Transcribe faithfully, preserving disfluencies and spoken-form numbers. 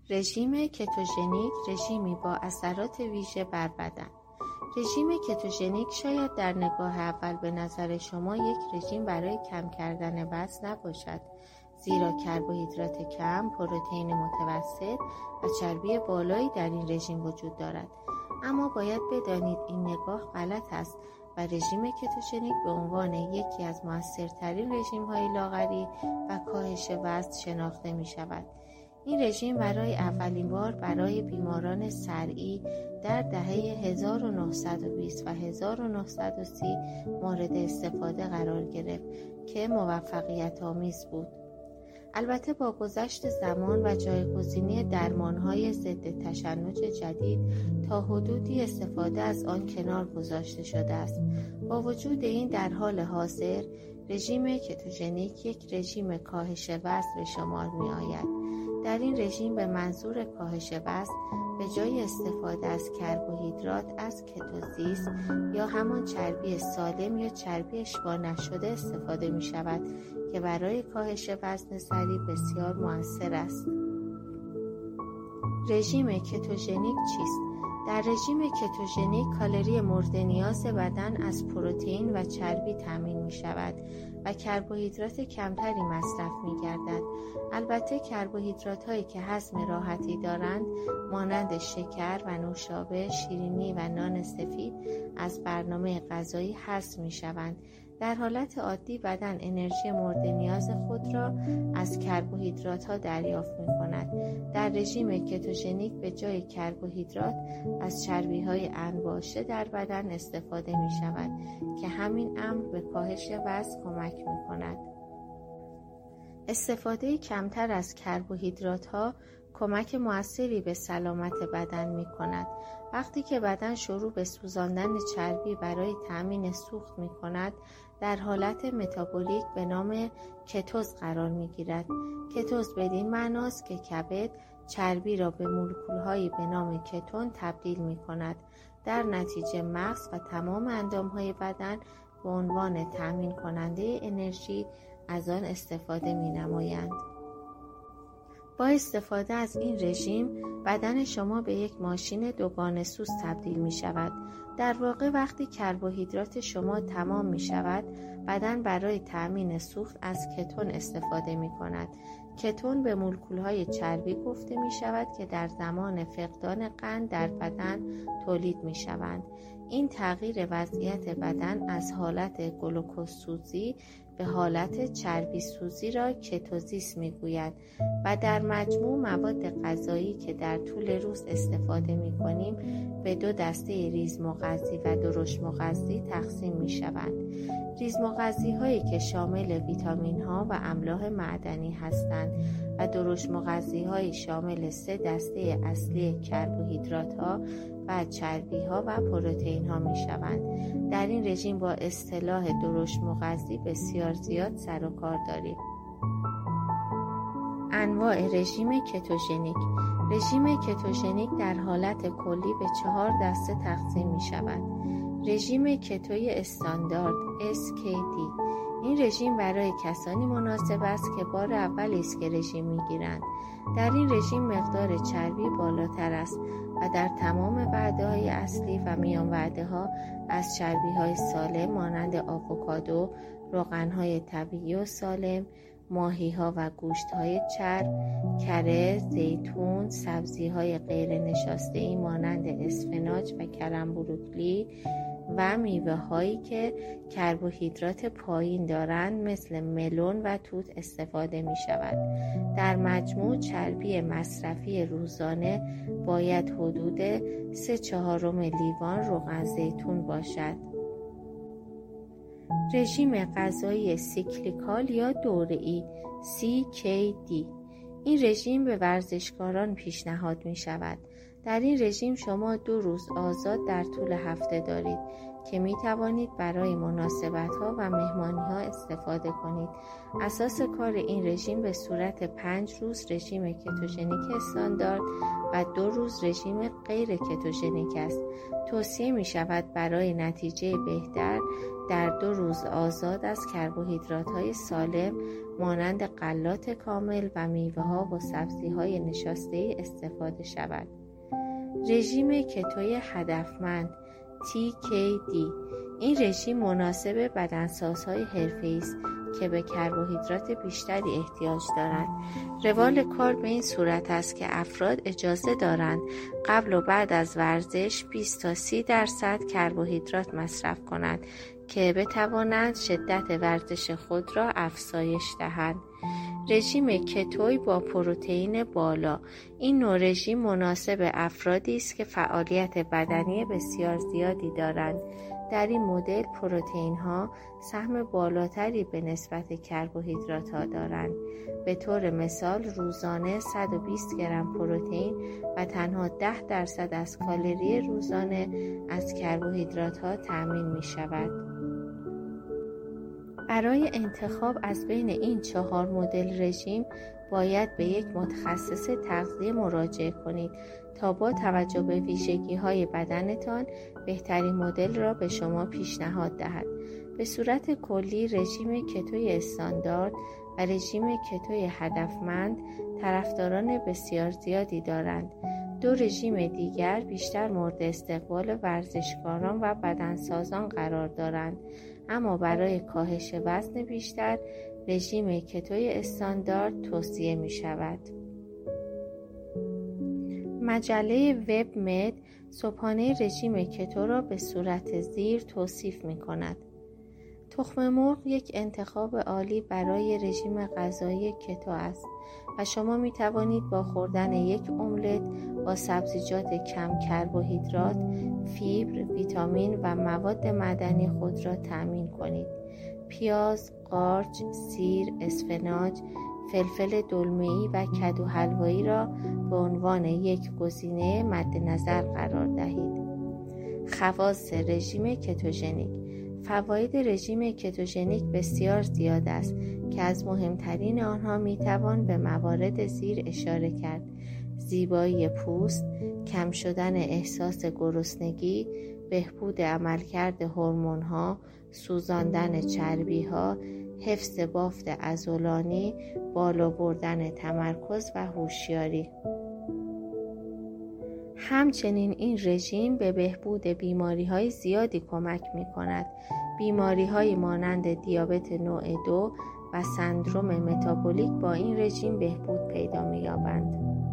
رژیم کتوژنیک رژیمی با اثرات ویژه بر بدن. رژیم کتوژنیک شاید در نگاه اول به نظر شما یک رژیم برای کم کردن وزن نباشد، زیرا کربوهیدرات کم، پروتئین متوسط و چربی بالایی در این رژیم وجود دارد. اما باید بدانید این نگاه غلط است و رژیم کتوژنیک به عنوان یکی از مؤثرترین رژیم‌های لاغری و کاهش وزن شناخته می‌شود. این رژیم برای اولین بار برای بیماران صرعی در دهه هزار و نهصد و بیست و هزار و نهصد و سی مورد استفاده قرار گرفت که موفقیت آمیز بود. البته با گذشت زمان و جایگزینی درمان‌های ضد تشنج جدید تا حدودی استفاده از آن کنار گذاشته شده است. با وجود این در حال حاضر رژیم کتوژنیک یک رژیم کاهش وزن به شمار می‌آید. در این رژیم به منظور کاهش وزن به جای استفاده از کربوهیدرات از کتوزیس یا همان چربی سالم یا چربی اشباع نشده استفاده می شود که برای کاهش وزن سریع بسیار مؤثر است. رژیم کتوژنیک چیست؟ در رژیم کتوژنیک کالری مورد نیاز بدن از پروتئین و چربی تامین می شود و کربوهیدرات کمتری مصرف می گردد. البته کربوهیدرات هایی که هضم راحتی دارند مانند شکر و نوشابه، شیرینی و نان سفید از برنامه غذایی حذف می شوند. در حالت عادی بدن انرژی مورد نیاز خود را از کربوهیدرات ها دریافت می کند. در رژیم کتوژنیک به جای کربوهیدرات از چربی های انباشته در بدن استفاده می شود که همین امر به کاهش وزن کمک می کند. استفاده کمتر از کربوهیدرات ها کمک موثری به سلامت بدن می کند. وقتی که بدن شروع به سوزاندن چربی برای تأمین سوخت می کند، در حالت متابولیک به نام کتوز قرار می گیرد. کتوز بدین معناست که کبد چربی را به مولکول‌هایی به نام کتون تبدیل می کند. در نتیجه مغز و تمام اندام‌های بدن به عنوان تأمین کننده انرژی از آن استفاده می نمایند. با استفاده از این رژیم بدن شما به یک ماشین دوگانه سوز تبدیل می شود. در واقع وقتی کربوهیدرات شما تمام می شود بدن برای تأمین سوخت از کتون استفاده می کند. کتون به مولکول‌های چربی گفته می شود که در زمان فقدان قند در بدن تولید می شوند. این تغییر وضعیت بدن از حالت گلوکوز سوزی به حالت چربی سوزی را کتوزیس می گوید و در مجموع مواد غذایی که در طول روز استفاده می کنیم به دو دسته ریز مغذی و درشت مغذی تقسیم می شوند. ریز مغذی هایی که شامل ویتامین ها و املاح معدنی هستند و درشت مغذی هایی شامل سه دسته اصلی کربوهیدرات ها و چربی ها و پروتئین ها می شوند. در این رژیم با اصطلاح درشت مغذی بسیار زیاد سر و کار داریم. انواع رژیم کتوژنیک. رژیم کتوژنیک در حالت کلی به چهار دسته تقسیم می شود. رژیم کتوی استاندارد اس کی دی. این رژیم برای کسانی مناسب است که بار اولی است که رژیم میگیرند. در این رژیم مقدار چربی بالاتر است و در تمام وعده‌های اصلی و میان وعده‌ها از چربی‌های سالم مانند آووکادو، روغن‌های طبیعی و سالم، ماهی‌ها و گوشت‌های چرب، کره، زیتون، سبزی‌های غیر نشاسته‌ای مانند اسفناج و کرم بروکلی و میوه هایی که کربوهیدرات پایین دارند مثل ملون و توت استفاده می شود. در مجموع چربی مصرفی روزانه باید حدود سه چهارم لیوان روغن زیتون باشد. رژیم غذایی سیکلیکال یا دوره‌ای سی کی دی. این رژیم به ورزشکاران پیشنهاد می شود. در این رژیم شما دو روز آزاد در طول هفته دارید که می توانید برای مناسبت‌ها و مهمانی‌ها استفاده کنید. اساس کار این رژیم به صورت پنج روز رژیم کتوژنیک استاندارد و دو روز رژیم غیر کتوژنیک است. توصیه می شود برای نتیجه بهتر در دو روز آزاد از کربوهیدرات‌های سالم مانند غلات کامل و میوه ها و سبزی های نشاسته استفاده شود. رژیم کتوی هدفمند تی کی دی. این رژیم مناسب بدنسازهای حرفه‌ای است که به کربوهیدرات بیشتری احتیاج دارند. روال کار به این صورت است که افراد اجازه دارند قبل و بعد از ورزش بیست تا سی درصد کربوهیدرات مصرف کنند که بتوانند شدت ورزش خود را افزایش دهند. رژیم کتوی با پروتئین بالا. این نوع رژیم مناسب افرادی است که فعالیت بدنی بسیار زیادی دارند. در این مدل پروتئین ها سهم بالاتری به نسبت کربوهیدرات ها دارند. به طور مثال روزانه صد و بیست گرم پروتئین و تنها ده درصد از کالری روزانه از کربوهیدرات ها تأمین می شود. برای انتخاب از بین این چهار مدل رژیم باید به یک متخصص تغذیه مراجعه کنید تا با توجه به ویژگی‌های بدنتان بهترین مدل را به شما پیشنهاد دهد. به صورت کلی رژیم کتوی استاندارد و رژیم کتوی هدفمند طرفداران بسیار زیادی دارند. دو رژیم دیگر بیشتر مورد استقبال ورزشکاران و بدنسازان قرار دارند، اما برای کاهش وزن بیشتر رژیم کتوی استاندارد توصیه می شود. مجله وب مد صبحانه رژیم کتو را به صورت زیر توصیف می کند. تخم مرغ یک انتخاب عالی برای رژیم غذایی کتو است و شما می توانید با خوردن یک املت با سبزیجات کم کربوهیدرات، فیبر، ویتامین و مواد معدنی خود را تأمین کنید. پیاز، قارچ، سیر، اسفناج، فلفل دلمه‌ای و کدو حلوایی را به عنوان یک گزینه مد نظر قرار دهید. خواص رژیم کتوژنیک. فواید رژیم کتوژنیک بسیار زیاد است که از مهمترین آنها میتوان به موارد زیر اشاره کرد: زیبایی پوست، کم شدن احساس گرسنگی، بهبود عملکرد هورمون‌ها، سوزاندن چربی‌ها، حفظ بافت عضلانی، بالا بردن تمرکز و هوشیاری. همچنین این رژیم به بهبود بیماری‌های زیادی کمک می‌کند. بیماری‌های مانند دیابت نوع دو و سندروم متابولیک با این رژیم بهبود پیدا می‌یابند.